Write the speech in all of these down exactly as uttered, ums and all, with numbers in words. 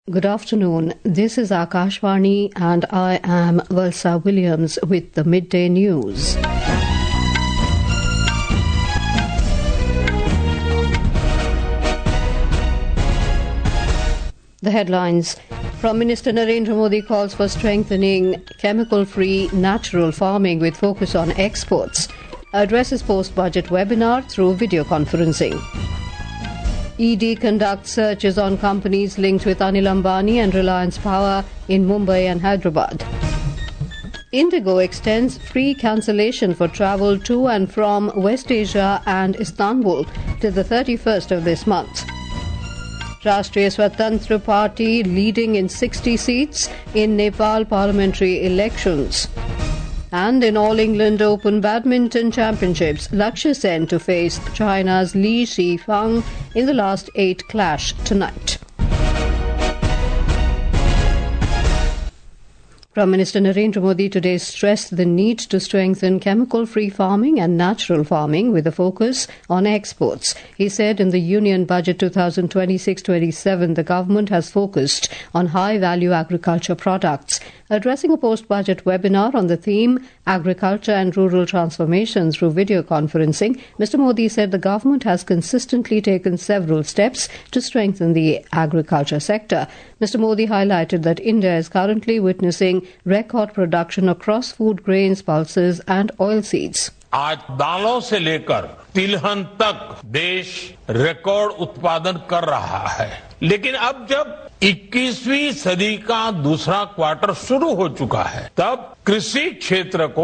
Good afternoon. This is Akashvani and I am Valsa Williams with the Midday News. The headlines. Prime Minister Narendra Modi calls for strengthening chemical-free natural farming with focus on exports. Addresses post-budget webinar through video conferencing. E D conducts searches on companies linked with Anil Ambani and Reliance Power in Mumbai and Hyderabad. Indigo extends free cancellation for travel to and from West Asia and Istanbul till the thirty-first of this month. Rashtriya Swatantra Party leading in sixty seats in Nepal parliamentary elections. And in All England Open Badminton Championships, Lakshya Sen to face China's Li Shifang in the last eight clash tonight. Prime Minister Narendra Modi today stressed the need to strengthen chemical-free farming and natural farming with a focus on exports. He said in the Union Budget twenty twenty-six twenty-seven the government has focused on high-value agriculture products. Addressing a post-budget webinar on the theme Agriculture and Rural Transformation through video conferencing, Mister Modi said the government has consistently taken several steps to strengthen the agriculture sector. Mister Modi highlighted that India is currently witnessing record production across food grains, pulses and oilseeds. आज दालों से लेकर तिलहन तक देश record उत्पादन कर रहा है, लेकिन अब जब इक्कीसवीं सदी का दूसरा क्वार्टर शुरू हो चुका है, तब कृषि क्षेत्र को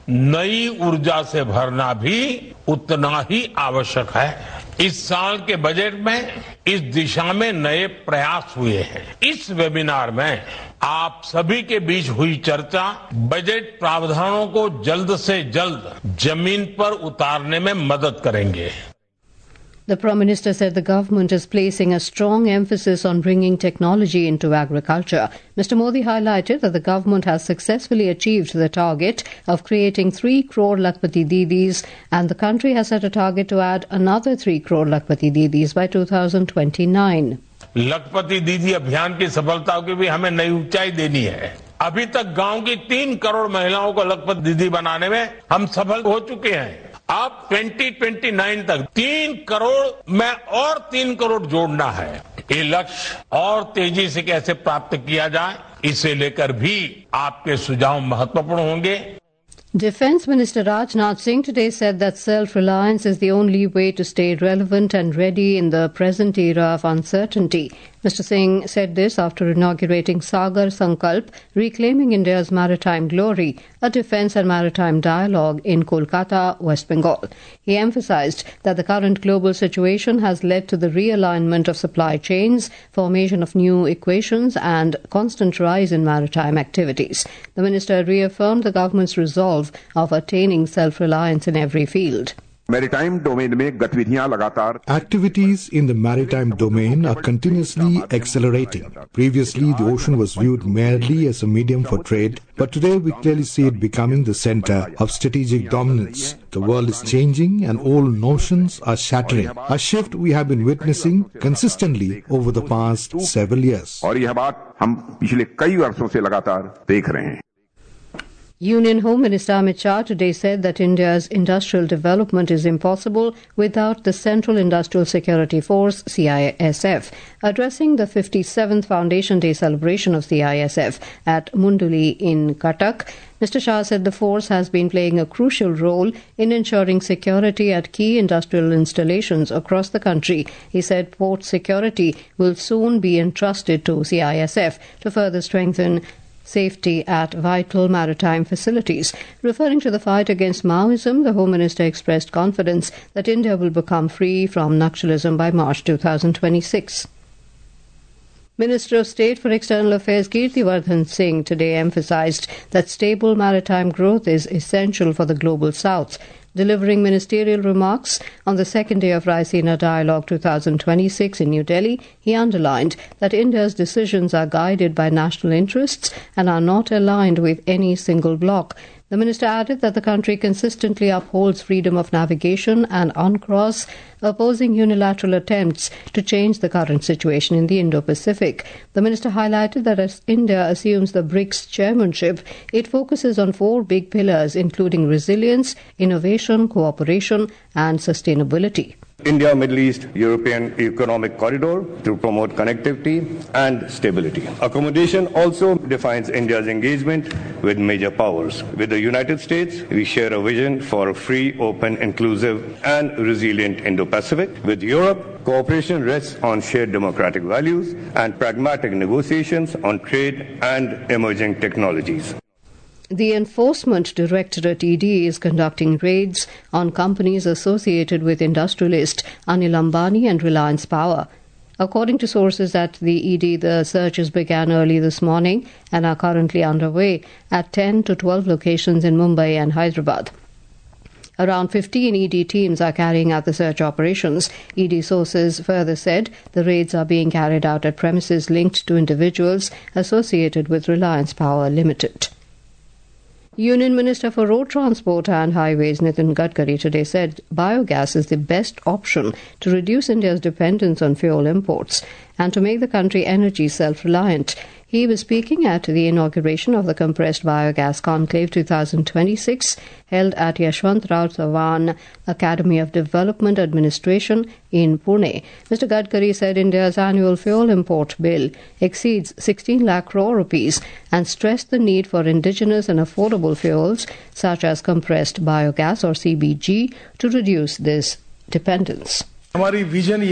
नई ऊर्जा से भरना भी उतना ही आवश्यक है। इस साल के बजट में इस दिशा में नए प्रयास हुए हैं। इस वेबिनार में आप सभी के बीच हुई चर्चा बजट प्रावधानों को जल्द से जल्द जमीन पर उतारने में मदद करेंगे। The Prime Minister said the government is placing a strong emphasis on bringing technology into agriculture. Mister Modi highlighted that the government has successfully achieved the target of creating three crore Lakhpati Didis, and the country has set a target to add another three crore Lakhpati Didis by two thousand twenty-nine. लखपति दीदी अभियान की सफलता की भी हमें नई ऊंचाई देनी है। अभी तक गांव की तीन करोड़ महिलाओं को लखपति दीदी बनाने में हम सफल हो चुके हैं। अब दो हज़ार उनतीस तक तीन करोड़ में और तीन करोड़ जोड़ना है। ये लक्ष्य और तेजी से कैसे प्राप्त किया जाए, इसे लेकर भी आपके सुझाव महत्वपूर्ण होंगे। Defence Minister Rajnath Singh today said that self-reliance is the only way to stay relevant and ready in the present era of uncertainty. Mister Singh said this after inaugurating Sagar Sankalp, Reclaiming India's Maritime Glory, a defence and maritime dialogue in Kolkata, West Bengal. He emphasised that the current global situation has led to the realignment of supply chains, formation of new equations and constant rise in maritime activities. The minister reaffirmed the government's resolve of attaining self-reliance in every field. Maritime domain में गतिविधियां लगातार Activities in the maritime domain are continuously accelerating. Previously, the ocean was viewed merely as a medium for trade, but today we clearly see it becoming the center of strategic dominance. The world is changing and old notions are shattering, a shift we have been witnessing consistently over the past several years. और यह बात हम पिछले कई वर्षों से लगातार देख रहे हैं। Union Home Minister Amit Shah today said that India's industrial development is impossible without the Central Industrial Security Force, C I S F. Addressing the fifty-seventh Foundation Day celebration of C I S F at Munduli in Cuttack, Mister Shah said the force has been playing a crucial role in ensuring security at key industrial installations across the country. He said port security will soon be entrusted to C I S F to further strengthen safety at vital maritime facilities. Referring to the fight against Maoism, the Home Minister expressed confidence that India will become free from Naxalism by March two thousand twenty-six. Minister of State for External Affairs Kirtiwardhan Singh today emphasised that stable maritime growth is essential for the Global South. Delivering ministerial remarks on the second day of Raisina Dialogue twenty twenty-six in New Delhi, he underlined that India's decisions are guided by national interests and are not aligned with any single bloc. The minister added that the country consistently upholds freedom of navigation and uncross, opposing unilateral attempts to change the current situation in the Indo-Pacific. The minister highlighted that as India assumes the BRICS chairmanship, it focuses on four big pillars, including resilience, innovation, cooperation, and sustainability. India Middle East European Economic Corridor to promote connectivity and stability. Accommodation also defines India's engagement with major powers. With the United States, we share a vision for a free, open, inclusive and resilient Indo-Pacific. With Europe, cooperation rests on shared democratic values and pragmatic negotiations on trade and emerging technologies. The Enforcement Directorate E D is conducting raids on companies associated with industrialist Anil Ambani and Reliance Power. According to sources at the E D, the searches began early this morning and are currently underway at ten to twelve locations in Mumbai and Hyderabad. Around fifteen E D teams are carrying out the search operations. E D sources further said the raids are being carried out at premises linked to individuals associated with Reliance Power Limited. Union Minister for Road Transport and Highways Nitin Gadkari today said biogas is the best option to reduce India's dependence on fuel imports and to make the country energy self-reliant. He was speaking at the inauguration of the Compressed Biogas Conclave twenty twenty-six held at Yashwantrao Chavan Academy of Development Administration in Pune. Mister Gadkari said India's annual fuel import bill exceeds sixteen lakh crore rupees and stressed the need for indigenous and affordable fuels such as compressed biogas or C B G to reduce this dependence. Our vision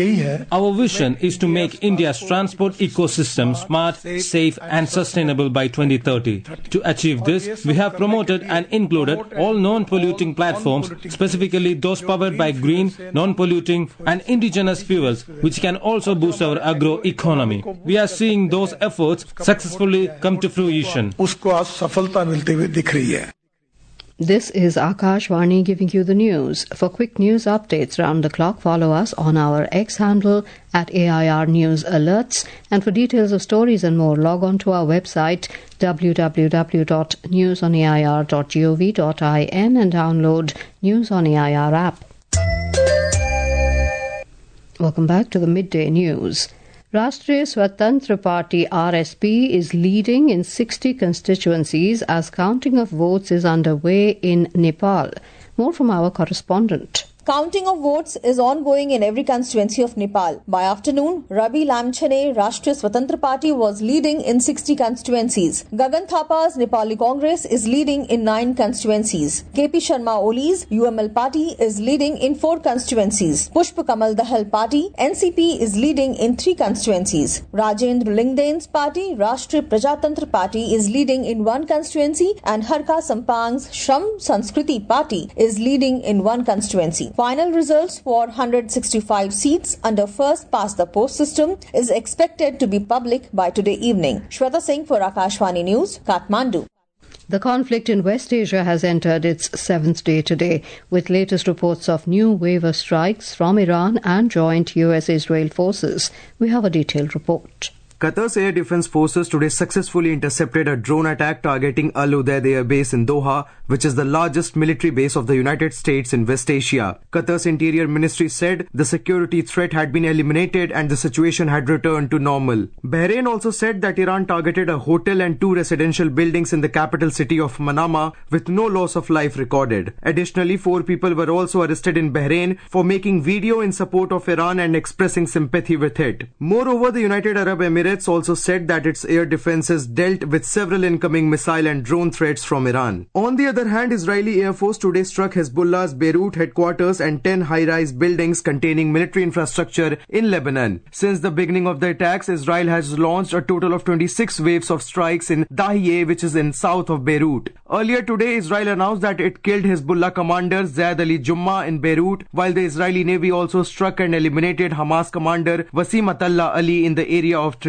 is to make India's transport ecosystem smart, safe and sustainable by twenty thirty. To achieve this, we have promoted and included all non-polluting platforms, specifically those powered by green, non-polluting and indigenous fuels, which can also boost our agro-economy. We are seeing those efforts successfully come to fruition. This is Akashvani giving you the news. For quick news updates round the clock, follow us on our X handle at A I R News Alerts. And for details of stories and more, log on to our website w w w dot news on a i r dot gov dot in and download News on A I R app. Welcome back to the Midday News. Rashtriya Swatantra Party R S P is leading in sixty constituencies as counting of votes is underway in Nepal. More from our correspondent. Counting of votes is ongoing in every constituency of Nepal. By afternoon, Ravi Lamchane Rashtriya Swatantra Party was leading in sixty constituencies. Gagan Thapa's Nepali Congress is leading in nine constituencies. K P Sharma Oli's U M L Party is leading in four constituencies. Pushpa Kamal Dahal Party N C P is leading in three constituencies. Rajendra Lingden's party Rashtriya Prajatantra Party is leading in one constituency and Harka Sampang's Shram Sanskriti Party is leading in one constituency. Final results for one hundred sixty-five seats under first past the post system is expected to be public by today evening. Shweta Singh for Akashvani News, Kathmandu. The conflict in West Asia has entered its seventh day today, with latest reports of new wave of strikes from Iran and joint U S-Israel forces. We have a detailed report. Qatar's Air Defense Forces today successfully intercepted a drone attack targeting Al Udeid Air Base in Doha, which is the largest military base of the United States in West Asia. Qatar's Interior Ministry said the security threat had been eliminated and the situation had returned to normal. Bahrain also said that Iran targeted a hotel and two residential buildings in the capital city of Manama with no loss of life recorded. Additionally, four people were also arrested in Bahrain for making video in support of Iran and expressing sympathy with it. Moreover, the United Arab Emirates also said that its air defenses dealt with several incoming missile and drone threats from Iran. On the other hand, Israeli Air Force today struck Hezbollah's Beirut headquarters and ten high-rise buildings containing military infrastructure in Lebanon. Since the beginning of the attacks, Israel has launched a total of twenty-six waves of strikes in Dahieh, which is in south of Beirut. Earlier today, Israel announced that it killed Hezbollah commander Zaid Ali Jumma in Beirut, while the Israeli Navy also struck and eliminated Hamas commander Wasim Atallah Ali in the area of Tripoli.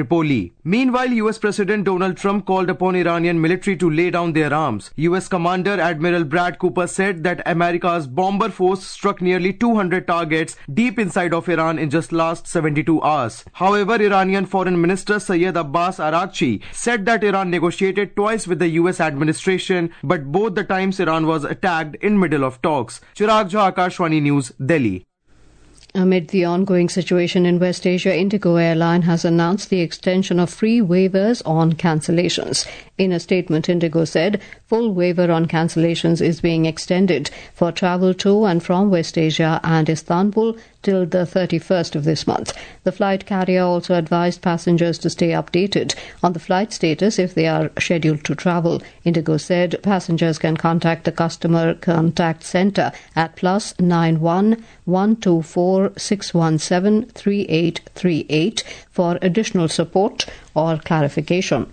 Tripoli. Meanwhile, U S President Donald Trump called upon Iranian military to lay down their arms. U S Commander Admiral Brad Cooper said that America's bomber force struck nearly two hundred targets deep inside of Iran in just last seventy-two hours. However, Iranian Foreign Minister Syed Abbas Araghchi said that Iran negotiated twice with the U S administration, but both the times Iran was attacked in middle of talks. Chirag Jha, Akashvani News, Delhi. Amid the ongoing situation in West Asia, Indigo Airline has announced the extension of free waivers on cancellations. In a statement, Indigo said full waiver on cancellations is being extended for travel to and from West Asia and Istanbul till the thirty-first of this month. The flight carrier also advised passengers to stay updated on the flight status if they are scheduled to travel. Indigo said passengers can contact the customer contact centre at plus nine one one two four six one seven three eight three eight for additional support or clarification.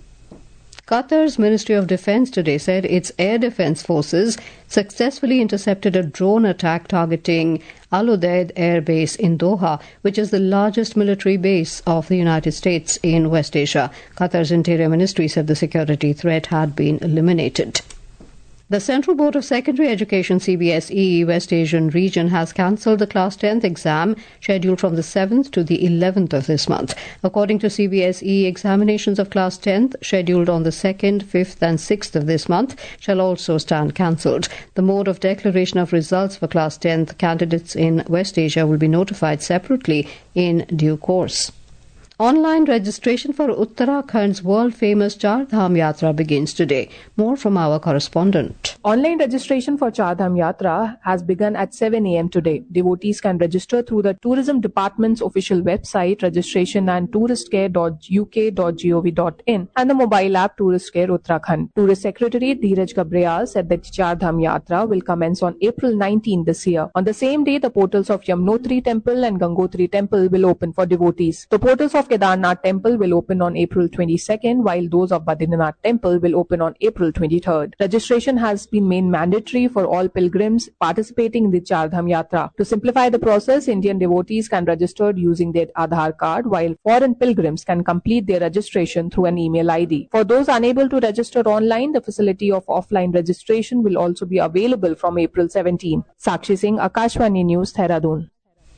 Qatar's Ministry of Defence today said its air defence forces successfully intercepted a drone attack targeting Al Udeid Air Base in Doha, which is the largest military base of the United States in West Asia. Qatar's Interior Ministry said the security threat had been eliminated. The Central Board of Secondary Education C B S E West Asian region has cancelled the Class tenth exam scheduled from the seventh to the eleventh of this month. According to C B S E, examinations of Class tenth scheduled on the second, fifth and sixth of this month shall also stand cancelled. The mode of declaration of results for Class tenth candidates in West Asia will be notified separately in due course. Online registration for Uttarakhand's world-famous Char Dham Yatra begins today. More from our correspondent. Online registration for Char Dham Yatra has begun at seven a m today. Devotees can register through the Tourism Department's official website, registration and touristcare dot u k dot gov dot in, and the mobile app Tourist Care Uttarakhand. Tourist Secretary Dheeraj Gabriel said that Char Dham Yatra will commence on April nineteenth this year. On the same day, the portals of Yamunotri Temple and Gangotri Temple will open for devotees. The portals of Kedarnath Temple will open on April twenty-second, while those of Badrinath Temple will open on April twenty-third. Registration has been made mandatory for all pilgrims participating in the Char Dham Yatra. To simplify the process, Indian devotees can register using their Aadhaar card, while foreign pilgrims can complete their registration through an email I D. For those unable to register online, the facility of offline registration will also be available from April seventeenth. Sakshi Singh, Akashvani News, Dehradun.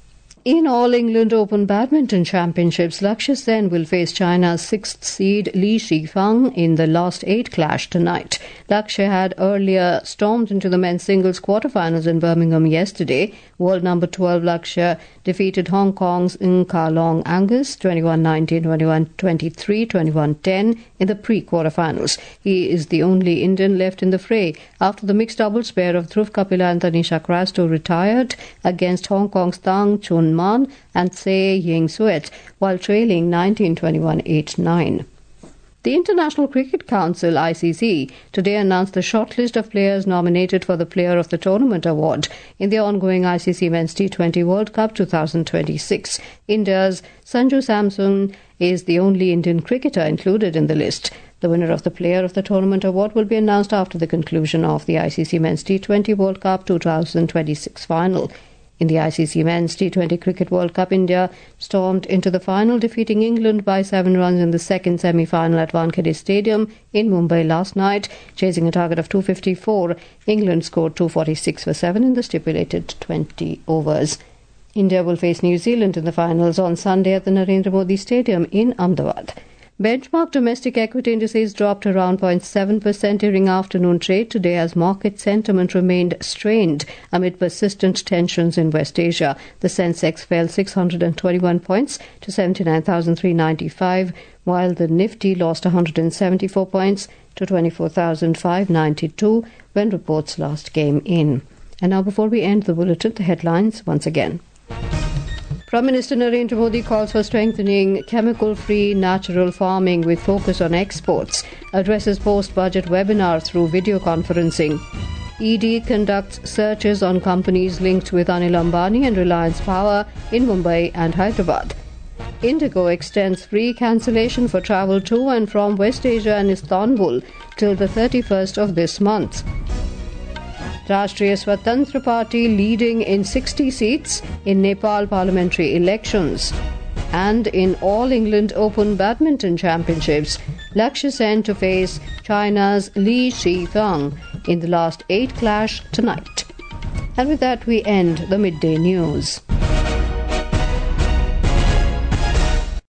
In All England Open Badminton Championships, Lakshya Sen will face China's sixth seed Li Shifang in the last eight clash tonight. Lakshya had earlier stormed into the men's singles quarterfinals in Birmingham yesterday. World number twelve Lakshya defeated Hong Kong's Ng Ka Long Angus twenty-one nineteen, twenty-one twenty-three, twenty-one ten in the pre-quarterfinals. He is the only Indian left in the fray after the mixed doubles pair of Dhruv Kapila and Tanisha Crasto retired against Hong Kong's Tang Chun Man and Tsai Ying-suet while trailing nineteen twenty-one eight nine. The International Cricket Council I C C today announced the shortlist of players nominated for the Player of the Tournament award in the ongoing I C C Men's T twenty World Cup twenty twenty-six. India's Sanju Samson is the only Indian cricketer included in the list. The winner of the Player of the Tournament award will be announced after the conclusion of the I C C Men's T twenty World Cup twenty twenty-six final. In the I C C Men's T twenty Cricket World Cup, India stormed into the final, defeating England by seven runs in the second semi-final at Wankhede Stadium in Mumbai last night. Chasing a target of two fifty-four, England scored two forty-six for seven in the stipulated twenty overs. India will face New Zealand in the finals on Sunday at the Narendra Modi Stadium in Ahmedabad. Benchmark domestic equity indices dropped around zero point seven percent during afternoon trade today as market sentiment remained strained amid persistent tensions in West Asia. The Sensex fell six hundred twenty-one points to seventy-nine thousand three hundred ninety-five, while the Nifty lost one hundred seventy-four points to twenty-four thousand five hundred ninety-two when reports last came in. And now, before we end the bulletin, the headlines once again. Prime Minister Narendra Modi calls for strengthening chemical-free natural farming with focus on exports, addresses post-budget webinar through video conferencing. E D conducts searches on companies linked with Anil Ambani and Reliance Power in Mumbai and Hyderabad. Indigo extends free cancellation for travel to and from West Asia and Istanbul till the thirty-first of this month. Rashtriya Swatantra Party leading in sixty seats in Nepal parliamentary elections. And in All England Open Badminton Championships, Lakshya Sen to face China's Li Shifeng in the last eight clash tonight. And with that, we end the midday news.